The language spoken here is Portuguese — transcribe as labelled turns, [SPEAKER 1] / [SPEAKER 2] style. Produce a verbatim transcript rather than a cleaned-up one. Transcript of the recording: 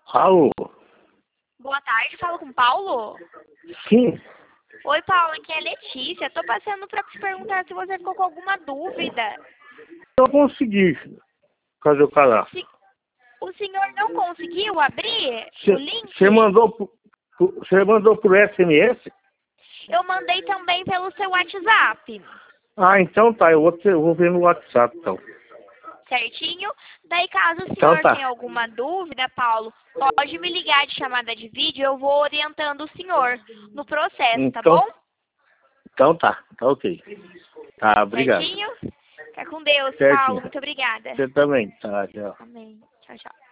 [SPEAKER 1] Alô?
[SPEAKER 2] Boa tarde, falo com o Paulo?
[SPEAKER 1] Sim.
[SPEAKER 2] Oi, Paulo, aqui é a Letícia. Tô passando para te perguntar se você ficou com alguma dúvida.
[SPEAKER 1] Eu consegui fazer o cadastro.
[SPEAKER 2] Se o senhor não conseguiu abrir o link?
[SPEAKER 1] Você mandou, por- por- você mandou por S M S?
[SPEAKER 2] Eu mandei também pelo seu WhatsApp.
[SPEAKER 1] Ah, então tá. Eu vou, ter- eu vou ver no WhatsApp, então.
[SPEAKER 2] Certinho? Daí, caso o
[SPEAKER 1] Então
[SPEAKER 2] senhor
[SPEAKER 1] tá.
[SPEAKER 2] tenha alguma dúvida, Paulo, pode me ligar de chamada de vídeo, eu vou orientando o senhor no processo, tá
[SPEAKER 1] Então,
[SPEAKER 2] bom?
[SPEAKER 1] então tá. Tá ok. Tá, obrigado.
[SPEAKER 2] Certinho? Fica com Deus,
[SPEAKER 1] Certinho.
[SPEAKER 2] Paulo. Muito obrigada.
[SPEAKER 1] Você também. Tá, tchau.
[SPEAKER 2] Amém. Tchau, tchau.